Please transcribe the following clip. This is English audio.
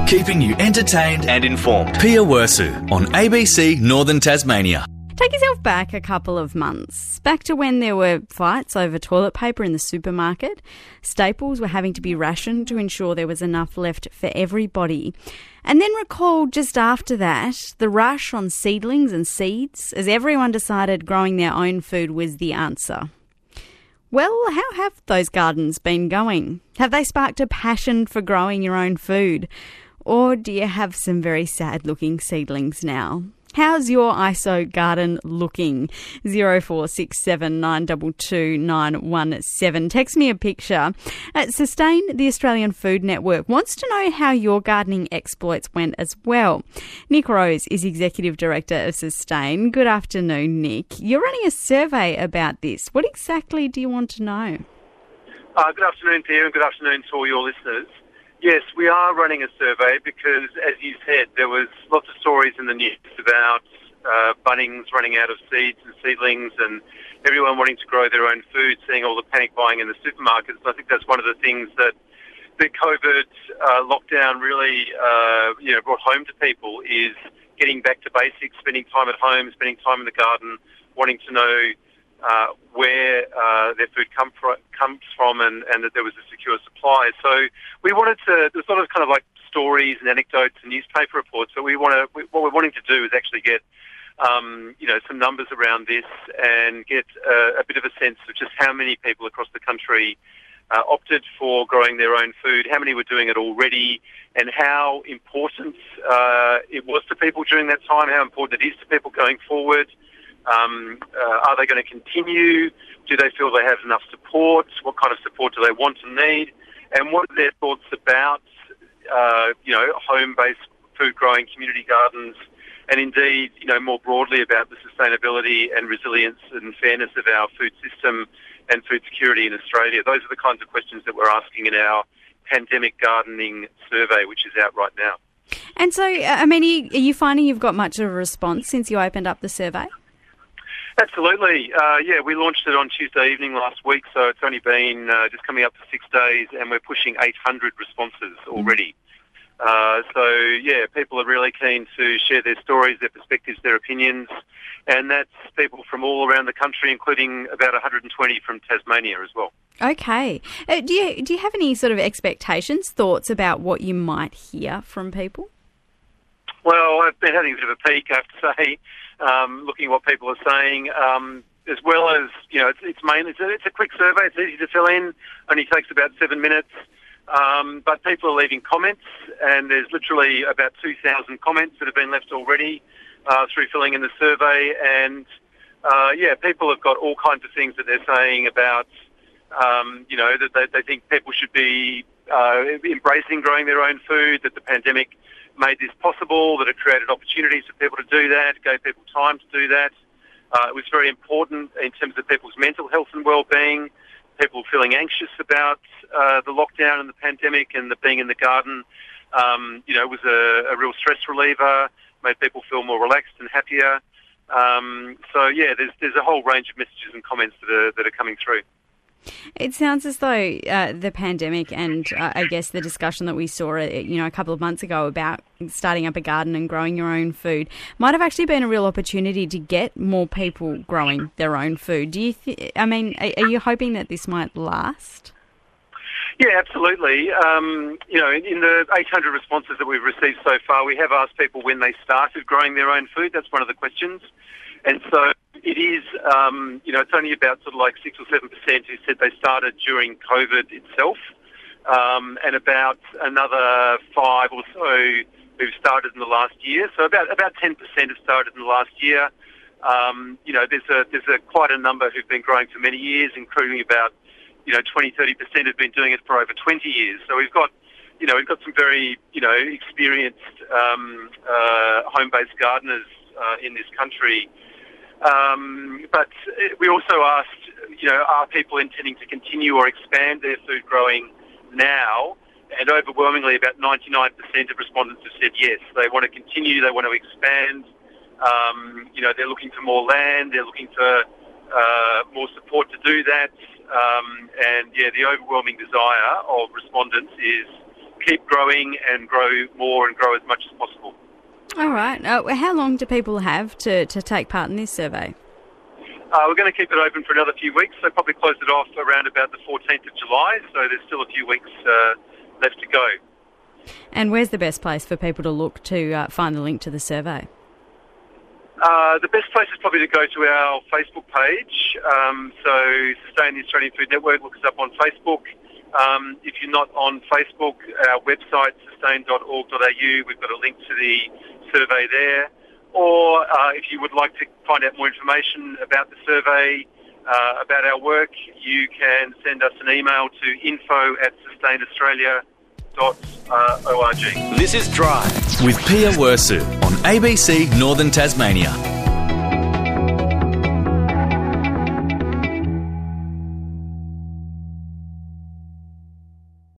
keeping you entertained and informed. Pia Wersu on ABC Northern Tasmania. Take yourself back a couple of months, back to when there were fights over toilet paper in the supermarket. Staples were having to be rationed to ensure there was enough left for everybody. And then recall just after that, the rush on seedlings and seeds as everyone decided growing their own food was the answer. Well, how have those gardens been going? Have they sparked a passion for growing your own food? Or do you have some very sad-looking seedlings now? How's your ISO garden looking? 0467 922 917. Text me a picture. Sustain, the Australian Food Network, wants to know how your gardening exploits went as well. Nick Rose is Executive Director of Sustain. Good afternoon, Nick. You're running a survey about this. What exactly do you want to know? Good afternoon, Pia, and good afternoon to all your listeners. Yes, we are running a survey because, as you said, there was lots of stories in the news about Bunnings running out of seeds and seedlings and everyone wanting to grow their own food, seeing all the panic buying in the supermarkets. I think that's one of the things that the COVID lockdown really brought home to people is getting back to basics, spending time at home, spending time in the garden, wanting to know where their food comes from and that there was a secure supply. So we wanted to, there's a lot of kind of like stories and anecdotes and newspaper reports, but what we're wanting to do is actually get some numbers around this and get a bit of a sense of just how many people across the country opted for growing their own food, how many were doing it already, and how important it was to people during that time, how important it is to people going forward. Are they going to continue? Do they feel they have enough support? What kind of support do they want and need? And what are their thoughts about, home-based food growing, community gardens, and indeed, more broadly about the sustainability and resilience and fairness of our food system and food security in Australia? Those are the kinds of questions that we're asking in our pandemic gardening survey, which is out right now. And so, are you finding you've got much of a response since you opened up the survey? Absolutely. We launched it on Tuesday evening last week, so it's only been just coming up for 6 days, and we're pushing 800 responses already. People are really keen to share their stories, their perspectives, their opinions, and that's people from all around the country, including about 120 from Tasmania as well. Okay. Do you have any sort of expectations, thoughts about what you might hear from people? Well, I've been having a bit of a peek, I have to say, looking at what people are saying, as well as, it's a quick survey, it's easy to fill in, only takes about 7 minutes, but people are leaving comments, and there's literally about 2,000 comments that have been left already through filling in the survey, and people have got all kinds of things that they're saying about, that they think people should be embracing growing their own food, that the pandemic made this possible, that it created opportunities for people to do that, gave people time to do that. It was very important in terms of people's mental health and well-being, people feeling anxious about the lockdown and the pandemic, and the being in the garden, was a real stress reliever, made people feel more relaxed and happier. There's a whole range of messages and comments that are coming through. It sounds as though the pandemic and I guess the discussion that we saw, a couple of months ago about starting up a garden and growing your own food might have actually been a real opportunity to get more people growing their own food. Do you? Are you hoping that this might last? Yeah, absolutely. In the 800 responses that we've received so far, we have asked people when they started growing their own food. That's one of the questions. And so it is, it's only about sort of like 6 or 7% who said they started during COVID itself, and about another 5 or so who've started in the last year. So about 10% have started in the last year. There's quite a number who've been growing for many years, including about 20-30% have been doing it for over 20 years. So we've got some very experienced home-based gardeners in this country. But we also asked, are people intending to continue or expand their food growing now? And overwhelmingly, about 99% of respondents have said yes. They want to continue, they want to expand. They're looking for more land, they're looking for more support to do that. The overwhelming desire of respondents is keep growing and grow more and grow as much as possible. All right. How long do people have to take part in this survey? We're going to keep it open for another few weeks, so probably close it off around about the 14th of July, so there's still a few weeks left to go. And where's the best place for people to look to find the link to the survey? The best place is probably to go to our Facebook page. So Sustain the Australian Food Network, look us up on Facebook. If you're not on Facebook, our website, sustain.org.au, we've got a link to the survey there. Or if you would like to find out more information about the survey, about our work, you can send us an email to info@sustainaustralia.org. This is Drive with Pia Wersu on ABC Northern Tasmania.